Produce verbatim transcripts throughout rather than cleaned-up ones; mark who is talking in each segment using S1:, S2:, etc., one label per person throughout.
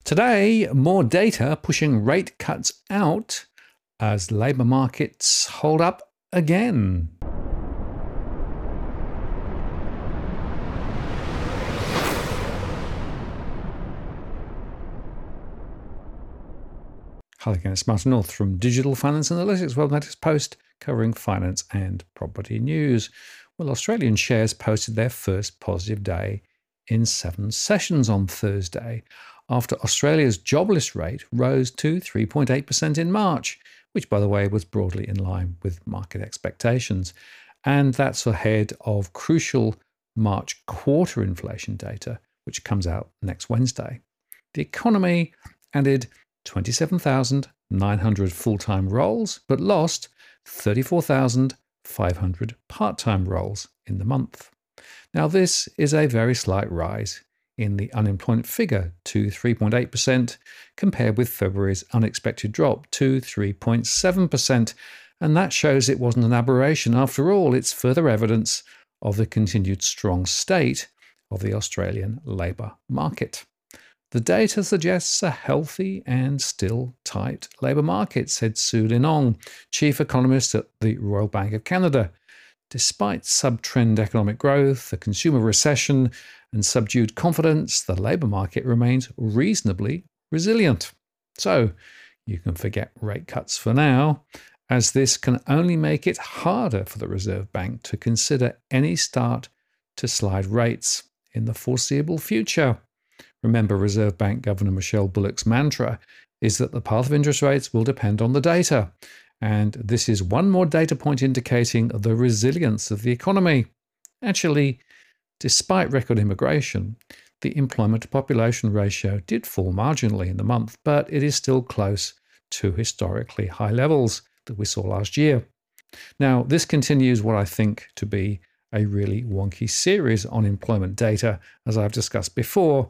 S1: Today, more data pushing rate cuts out as labour markets hold up again. Hello again, it's Martin North from Digital Finance Analytics, World Latest Post, covering finance and property news. Well, Australian shares posted their first positive day in seven sessions on Thursday, after Australia's jobless rate rose to three point eight percent in March, which, by the way, was broadly in line with market expectations. And that's ahead of crucial March quarter inflation data, which comes out next Wednesday. The economy added twenty-seven thousand nine hundred full-time roles, but lost thirty-four thousand five hundred part-time roles in the month. Now, this is a very slight rise in the unemployment figure to three point eight percent, compared with February's unexpected drop to three point seven percent. And that shows it wasn't an aberration. After all, it's further evidence of the continued strong state of the Australian labour market. The data suggests a healthy and still tight labour market, said Sue Lin Ong, chief economist at the Royal Bank of Canada. Despite sub-trend economic growth, a consumer recession, and subdued confidence, the labour market remains reasonably resilient. So you can forget rate cuts for now, as this can only make it harder for the Reserve Bank to consider any start to slide rates in the foreseeable future. Remember, Reserve Bank Governor Michelle Bullock's mantra is that the path of interest rates will depend on the data. And this is one more data point indicating the resilience of the economy. Actually, despite record immigration, the employment-to-population ratio did fall marginally in the month, but it is still close to historically high levels that we saw last year. Now, this continues what I think to be a really wonky series on employment data, as I've discussed before.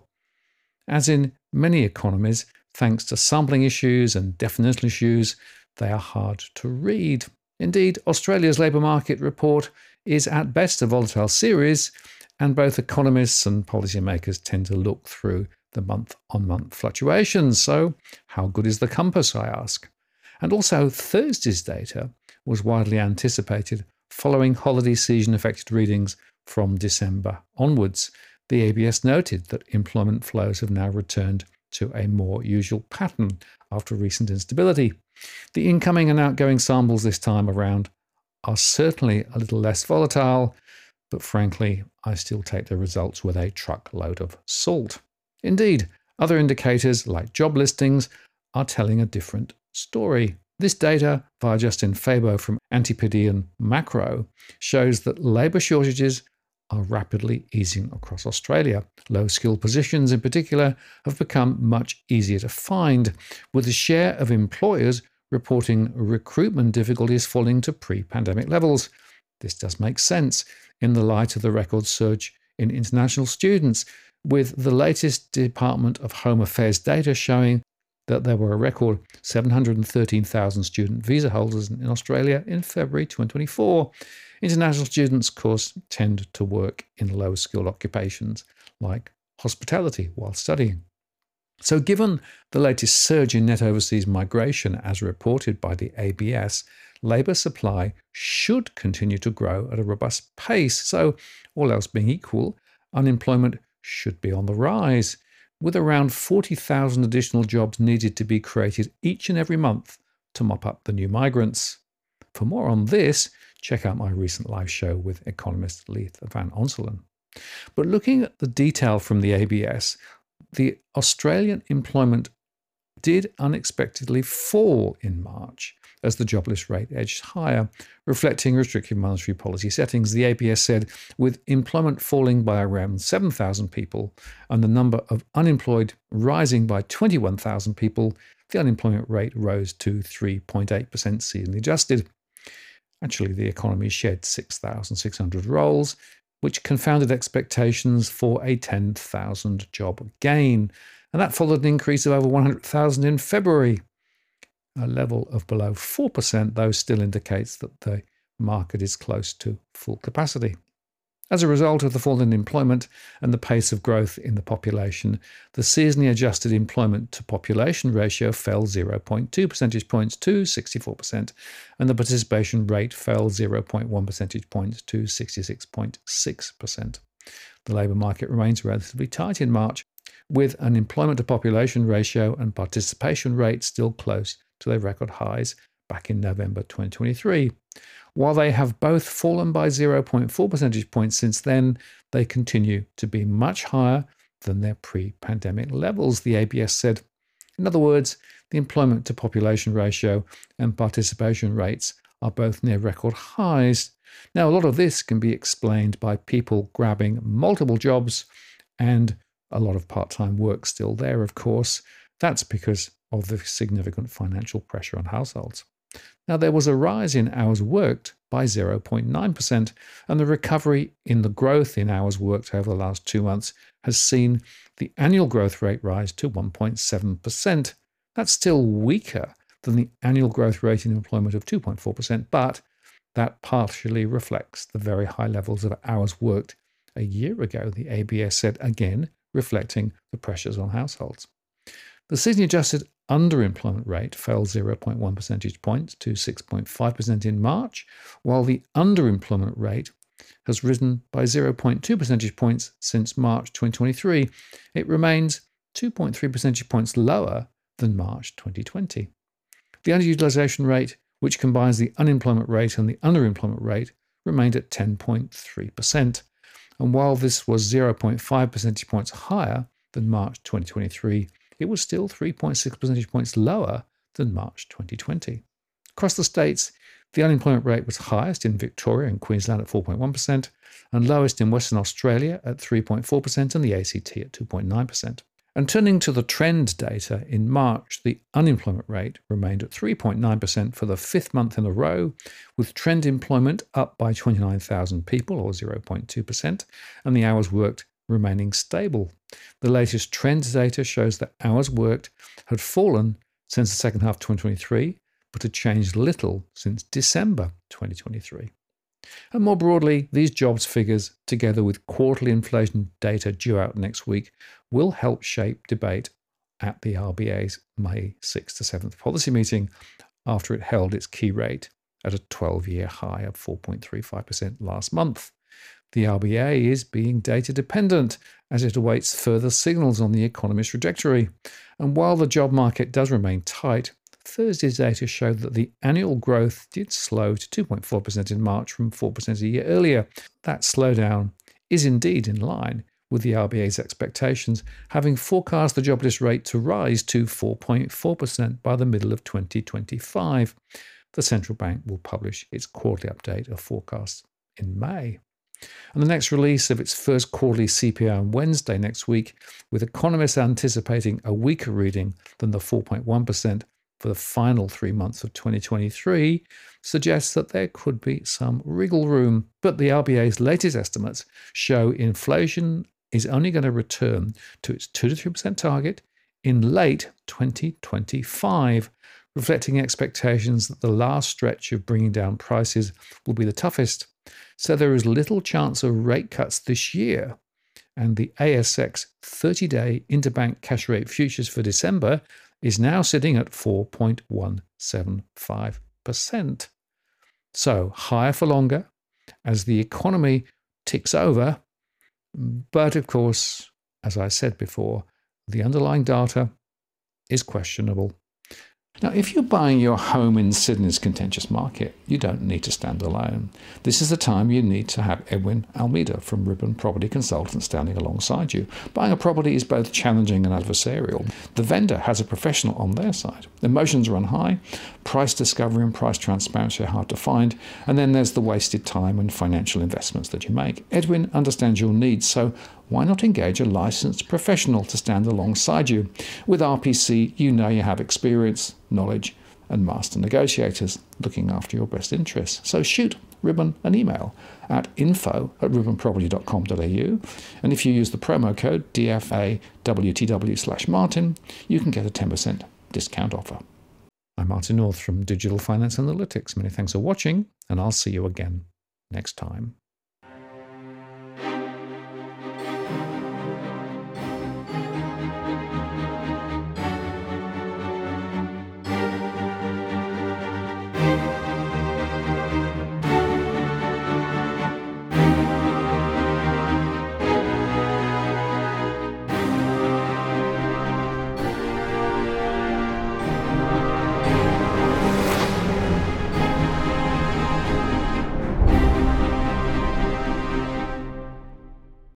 S1: As in many economies, thanks to sampling issues and definitional issues, they are hard to read. Indeed, Australia's labour market report is at best a volatile series, and both economists and policymakers tend to look through the month-on-month fluctuations. So how good is the compass, I ask? And also, Thursday's data was widely anticipated following holiday season-affected readings from December onwards. The A B S noted that employment flows have now returned to a more usual pattern after recent instability. The incoming and outgoing samples this time around are certainly a little less volatile, but frankly, I still take the results with a truckload of salt. Indeed, other indicators like job listings are telling a different story. This data, via Justin Fabo from Antipodean Macro, shows that labour shortages are rapidly easing across Australia. Low-skilled positions in particular have become much easier to find, with the share of employers reporting recruitment difficulties falling to pre-pandemic levels. This does make sense in the light of the record surge in international students, with the latest Department of Home Affairs data showing that there were a record seven hundred thirteen thousand student visa holders in Australia in February twenty twenty-four. International students, of course, tend to work in low-skilled occupations like hospitality while studying. So given the latest surge in net overseas migration as reported by the A B S, labour supply should continue to grow at a robust pace. So, all else being equal, unemployment should be on the rise, with around forty thousand additional jobs needed to be created each and every month to mop up the new migrants. For more on this, check out my recent live show with economist Leith Van Onselen. But looking at the detail from the A B S, the Australian employment did unexpectedly fall in March as the jobless rate edged higher, reflecting restrictive monetary policy settings. The A B S said, with employment falling by around seven thousand people and the number of unemployed rising by twenty-one thousand people, the unemployment rate rose to three point eight percent seasonally adjusted. Actually, the economy shed six thousand six hundred roles, which confounded expectations for a ten thousand job gain. And that followed an increase of over one hundred thousand in February. A level of below four percent, though, still indicates that the market is close to full capacity. As a result of the fall in employment and the pace of growth in the population, the seasonally adjusted employment to population ratio fell zero point two percentage points to sixty-four percent, and the participation rate fell zero point one percentage points to sixty-six point six percent. The labour market remains relatively tight in March, with an employment to population ratio and participation rate still close to their record highs back in November twenty twenty-three. While they have both fallen by zero point four percentage points since then, they continue to be much higher than their pre-pandemic levels, the A B S said. In other words, the employment to population ratio and participation rates are both near record highs. Now, a lot of this can be explained by people grabbing multiple jobs and a lot of part-time work still there, of course. That's because of the significant financial pressure on households. Now, there was a rise in hours worked by zero point nine percent, and the recovery in the growth in hours worked over the last two months has seen the annual growth rate rise to one point seven percent. That's still weaker than the annual growth rate in employment of two point four percent, but that partially reflects the very high levels of hours worked a year ago, the A B S said, again reflecting the pressures on households. The seasonally adjusted underemployment rate fell zero point one percentage points to six point five percent in March, while the underemployment rate has risen by zero point two percentage points since March twenty twenty-three. It remains two point three percentage points lower than March twenty twenty. The underutilization rate, which combines the unemployment rate and the underemployment rate, remained at ten point three percent. And while this was zero point five percentage points higher than March twenty twenty-three, it was still three point six percentage points lower than March twenty twenty. Across the states, the unemployment rate was highest in Victoria and Queensland at four point one percent, and lowest in Western Australia at three point four percent and the A C T at two point nine percent. And turning to the trend data, in March, the unemployment rate remained at three point nine percent for the fifth month in a row, with trend employment up by twenty-nine thousand people, or zero point two percent, and the hours worked remaining stable. The latest trend data shows that hours worked had fallen since the second half of twenty twenty-three, but had changed little since December twenty twenty-three. And more broadly, these jobs figures, together with quarterly inflation data due out next week, will help shape debate at the R B A's May sixth to seventh policy meeting after it held its key rate at a twelve-year high of four point three five percent last month. The R B A is being data dependent as it awaits further signals on the economy's trajectory. And while the job market does remain tight, Thursday's data showed that the annual growth did slow to two point four percent in March from four percent a year earlier. That slowdown is indeed in line with the R B A's expectations, having forecast the jobless rate to rise to four point four percent by the middle of twenty twenty-five. The central bank will publish its quarterly update of forecasts in May. And the next release of its first quarterly C P I on Wednesday next week, with economists anticipating a weaker reading than the four point one percent for the final three months of twenty twenty-three, suggests that there could be some wriggle room. But the R B A's latest estimates show inflation is only going to return to its two to three percent target in late twenty twenty-five, reflecting expectations that the last stretch of bringing down prices will be the toughest. So there is little chance of rate cuts this year. And the A S X thirty-day interbank cash rate futures for December is now sitting at four point one seven five percent. So higher for longer as the economy ticks over. But of course, as I said before, the underlying data is questionable. Now, if you're buying your home in Sydney's contentious market, you don't need to stand alone. This is the time you need to have Edwin Almeida from Ribbon Property Consultants standing alongside you. Buying a property is both challenging and adversarial. The vendor has a professional on their side. Emotions run high, price discovery and price transparency are hard to find, and then there's the wasted time and financial investments that you make. Edwin understands your needs, so why not engage a licensed professional to stand alongside you? With R P C, you know you have experience, knowledge, and master negotiators looking after your best interests. So shoot Ribbon an email at info at ribbon property dot com dot a u, and if you use the promo code D F A W T W slash Martin, you can get a ten percent discount offer. I'm Martin North from Digital Finance Analytics. Many thanks for watching, and I'll see you again next time.